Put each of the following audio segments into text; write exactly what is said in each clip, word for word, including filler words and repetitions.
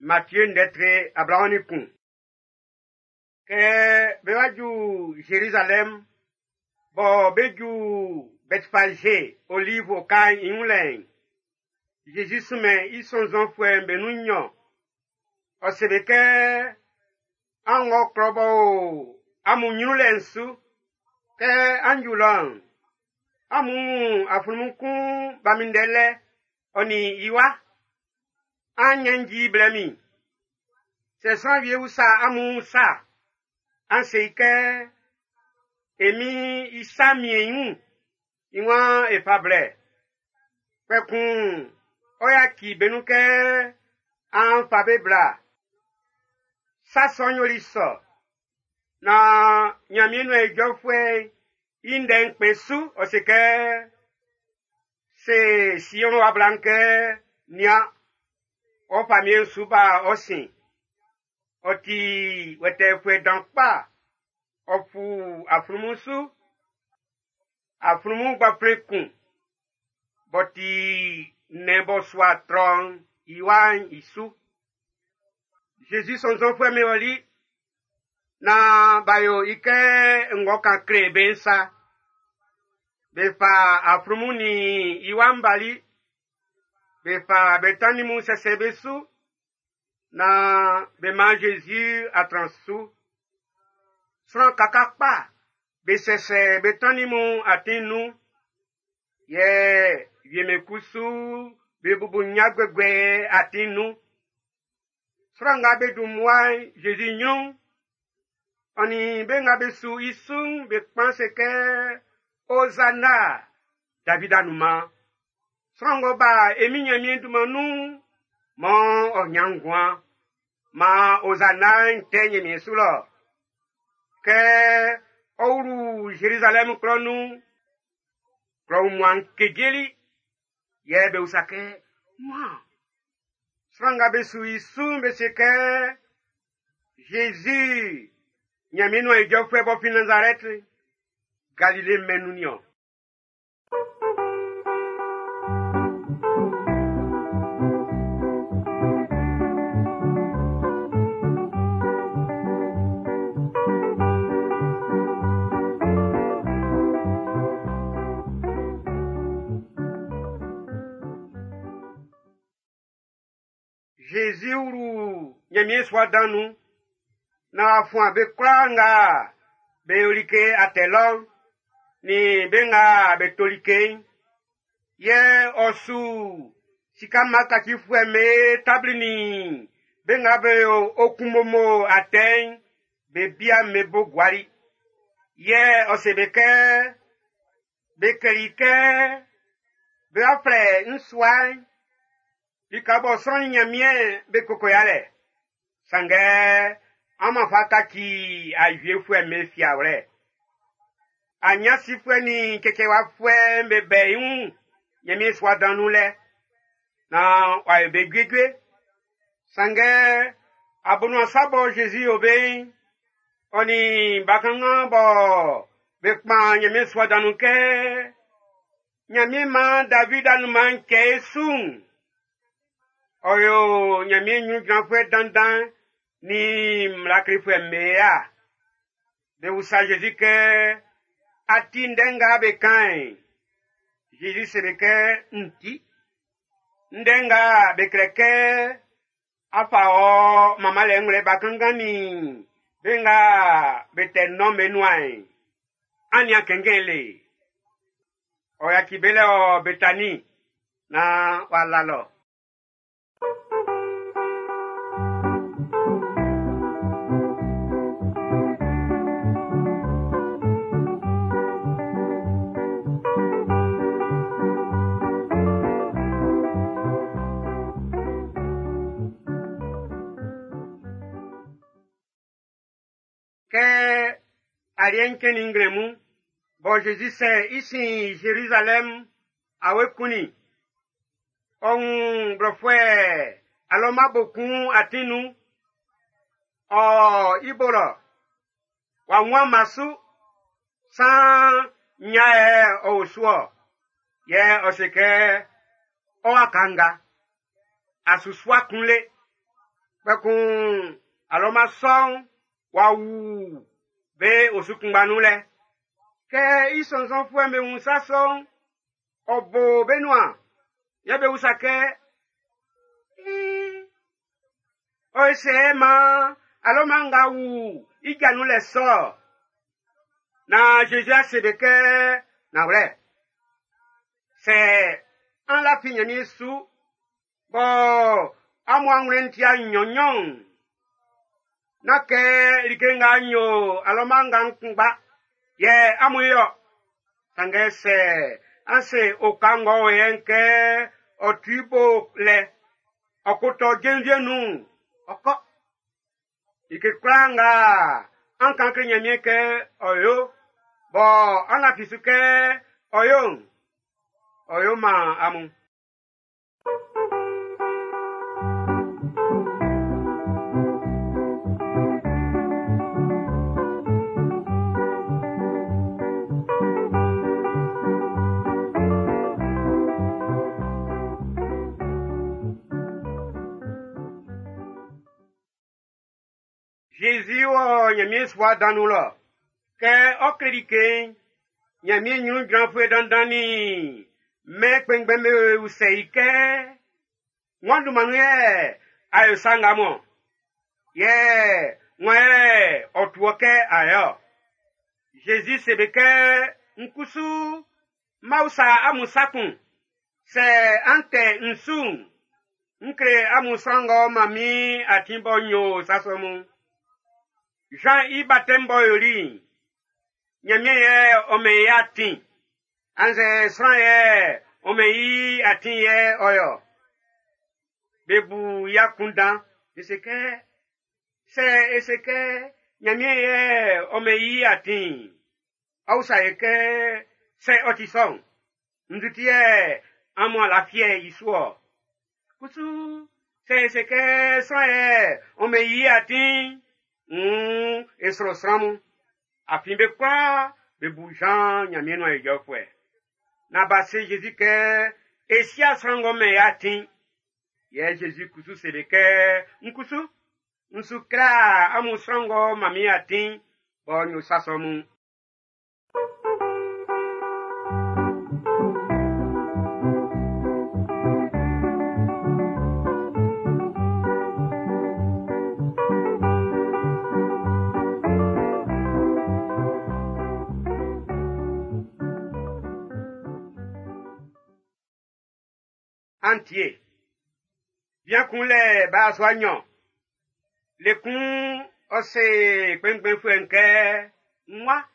Matthieu netre abraonikun. Ke bewaju Jérusalem, bo beju Betfagé, Olive au Cain Inoulen. Jésus soumet, ils sont enfoués, benunyon. Osebeke, ango krobo, amu nyulensu, ke anjulan. Amu afumunkun bamindele, oni iwa. Anyanji blemi. Se san vie ou sa amu sa. Anseike, emi isa mieyun. Iwan e pable. Kwekun, oya ki benuke, an fabe bla. Sa sonyo liso. Na nyamienu e jofwe, inden pesu, oseke, se siyon wablanke, nia, o famien suba osin. Oti wete fwe dankpa, ofu afrumusu, afrumu gba frekun. Boti nebo swa tron, iwan isu. Jésus son zonfwe me oli, na bayo ike ngoka kre bensa. Befa afrumu ni iwan bali. Befa betani mu sesebesu. Na bema Jésus atransu. Sran kakakpa. Besese betani mu atinu. Ye yemekusu. Bebubu nyagwegwe atinu. Sran nga bedumwai Jésus nyon. Oni be nga besu isung. Be pense ke Ozana. David anuma. Sran go ba eminya miendumanu. Mon onyangwa. Ma Ozana intenye miesulo. Ke ouru Jérusalem kronu. Kronu mwan kegeli. Ye be usake. Mwa. Sranga besu isu beseke. Jésus. Nyamino e jofwe bofi Nazareth. Galilée menunyo. Jésus ou nyamie soit dans nous. Na fwa be kranga be olike atelon ni benga be tolike ye osu sikama kakifwe me tablini benga be okumomo aten be bia me bogwari ye osebeke be kerike be apre nswai likabo son nyamie be kokoyale sange ama fata ki ajwe fwe me fiawre. Anya si fwe ni keke wa fwe mbebe yun. Yemi swa dan nou le. Na wa ebe gwegwe. Sange abonu asabo Jésus obey. Oni bakangan bo. Bekman yemi swa dan nou ke. Nyami man David anuman ke sun. Oyo nyami nyun jan fwe dandan. Ni mlakri fwe mea. De usa Jésus ke atindenga bekain. Jésus se beke nti. Ndenga bekreke afa o mama lengre bakangani. Benga bete no menuai. Anya kengele. Oya kibele o betani. Na walalo. Que alien ken ingremu bon Jésus c'est ici Jérusalem awekuni on brofwe aloma bokun atinu o ibolo wa nwa masu san nyae o suo ye oseke o akanga asuswa kunle kun aloma song wa wu be osukungbanu le ke isonson fu eme un sason obo benua ya be usake o se ma aloma nga wu iganu le so na Jésus a sebeke na vrai c'est en la finyani su bo amwangrentia nyonyon na ke likenga nyo alomanga nkungba ye amuyo sangese anse okango yenke otribo le okoto genjenu oko ike kranga ankanke nyamieke oyo bo anafisuke oyo oyo ma amu Jésus o nyamie swa danu lo ke okrike nyamie nyu gran fwe dandani me kpengbe me useike nwandu manu ye ayo sangamo ye nwe otuoke ayo Jésus sebeke nkusu mausa amusakun se ante nsu nkre amusango mami atimbo nyo sasomu Jean i batembo yori nyamie ye ome atin anze sran ye ome yi atin ye oyo bebu yakundan eseke se eseke nyamie ye ome yi atin ausa eke se otison ndutie amo la fie isuo kusu se eseke sran ye ome yi atin Mm, esro sramu afimbe kwa be boujan nyamie no ejofwe na base Jésus ke esia srango me yatin ye Jésus kusu sebeke nkusu nsukra amu srango mami yatin bo nyu sasomu entier. Bien qu'on les bas soignants, les cons, ose, pen pen fwenke, moi,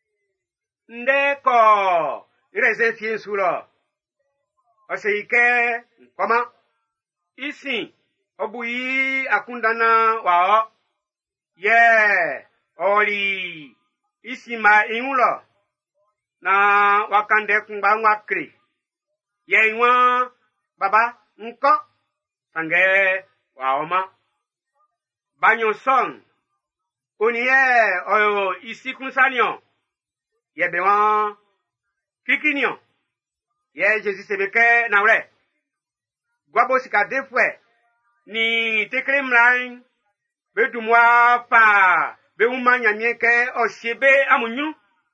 ndeko, rezenfien sous l'eau. Ose ike, comment? Ici, obuyi akundana wao, ye, oli, ici ma inulo, na wakande kumba wakri, ye iwan, baba nko sange waoma banyo son oniye oyo isikunsanyo yebewan kikinyo ye Jésus sebeke nawre gwabo sika defwe ni tekremlain bedumwa pa beuma nyamieke osiebe amunyu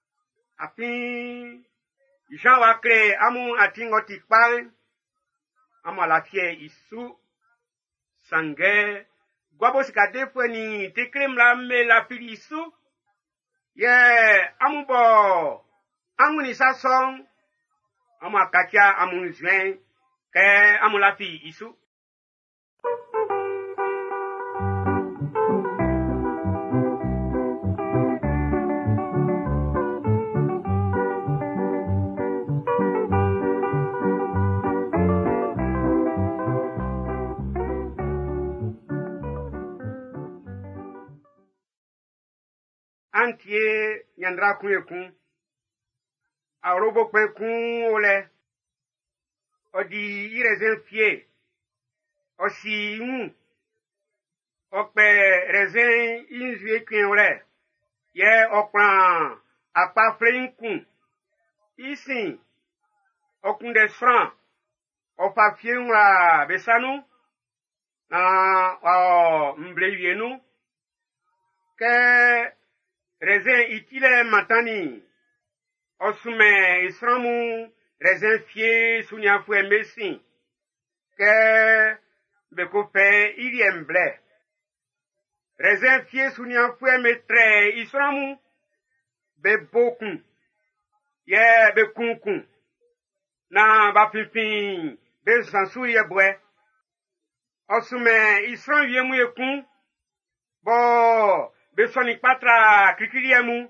afi Jean wakre amu atingoti kpan Amo la fie isu sange gwabo sika defwe ni tekrem la me la fili isu ye amu bo amu ni sason amu akakia amu nzwen ke amu la fi isu Antie nyandra kun ekun arobo pen kun ole odi irezen fie osi un ope rezen inzue kun ole ye okran apa frein kun isin okun de fran ofa fie un la besanu na mblewie nou, ke rezen itile matani, osume isramu rezen fie sunya fwe mesin, ke beko pe ili emble. Rezen fie sunya fwe metre isramu, be bokun, ye be kunkun, na ba pipin, be sansu ye bwe. Osume isran ye mu ye kun, bo be soni patra krikiri ye mu.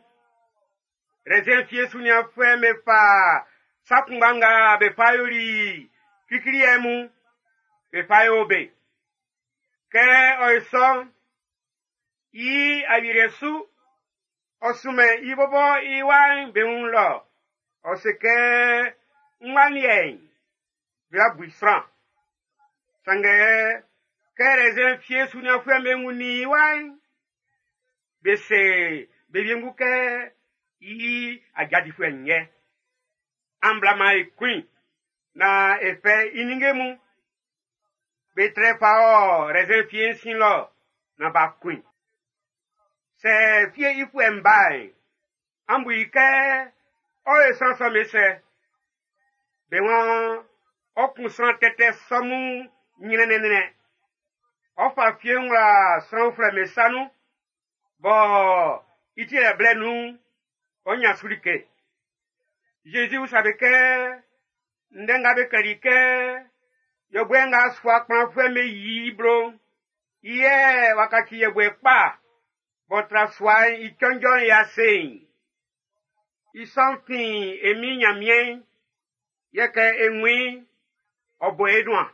Rezen fie sunya fwe me fa sakumbanga be fayori krikiri ye mu, be fayo be. Ke oison, yi aviresu, osume ibobo iwan be un lo, oseke nwanyen, be abuisran. Sange, ke rezen fie sunya fwe me nguni iwan, be se, be viengu ke yi agadi fwe nye. Amblama e queen, na efe iningemu, be tre fao rezen fie sin lo, na ba queen. Se fie ifwe mbae, ambu ike, o e san so me se, be wan, o kunsan tete somu nyine nene. O fa fie ngla san fle me sanu, bo, iti e ble nou, o nya sulike. Jésus ou sabe ke, ndenga be kerike, yo bwe nga swa kpan fwe me yi bro, iye wakati ye bwe pa, botra swa i chonjon ya sein. I santin emi nyamien, ye ke enwi, obo edwan.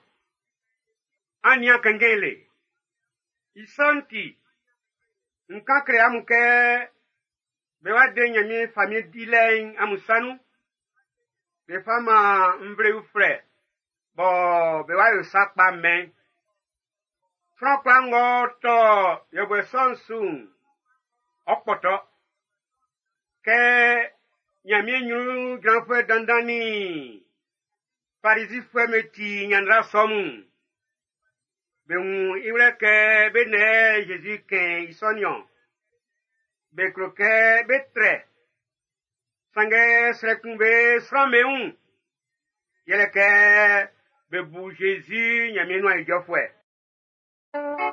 Anya kengele. I santi, nkan kre amuke, bewa de nyami famille dilen amusanu, be fama mbre ou fre, bo bewa yo sakpa men. Frankla ngo to, yo bwe sonsun, okpoto, ke nyami nyu gran fwe dandani, parisi fwe meti nyandra somun, be un iwle ke be ne Jésus ken isonyon, be kroke be tre, sange srekun be sran me un, yele ke be bou Jésus nyami nou e jofwe.